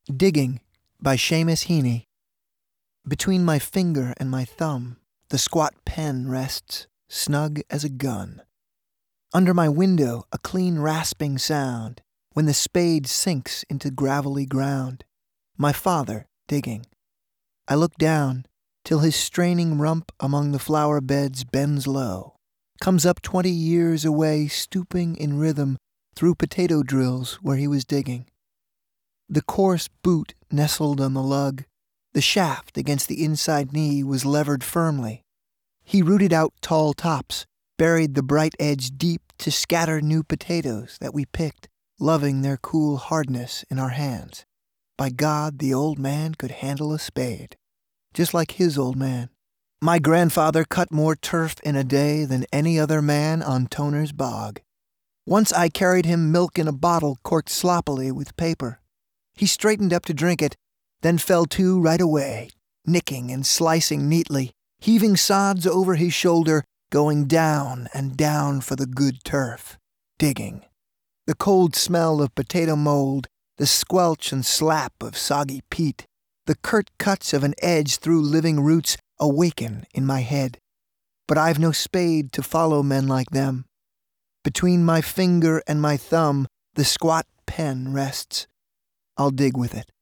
Digging by Seamus Heaney. Between my finger and my thumb, the squat pen rests, snug as a gun. Under my window, a clean rasping sound, when the spade sinks into gravelly ground. My father digging. I look down, till his straining rump among the flower beds bends low, comes up 20 years away, stooping in rhythm through potato drills where he was digging. The coarse boot nestled on the lug. The shaft against the inside knee was levered firmly. He rooted out tall tops, buried the bright edge deep to scatter new potatoes that we picked, loving their cool hardness in our hands. By God, the old man could handle a spade, just like his old man. My grandfather cut more turf in a day than any other man on Toner's bog. Once I carried him milk in a bottle corked sloppily with paper. He straightened up to drink it, then fell to right away, nicking and slicing neatly, heaving sods over his shoulder, going down and down for the good turf, digging. The cold smell of potato mold, the squelch and slap of soggy peat, the curt cuts of an edge through living roots awaken in my head. But I've no spade to follow men like them. Between my finger and my thumb, the squat pen rests. I'll dig with it.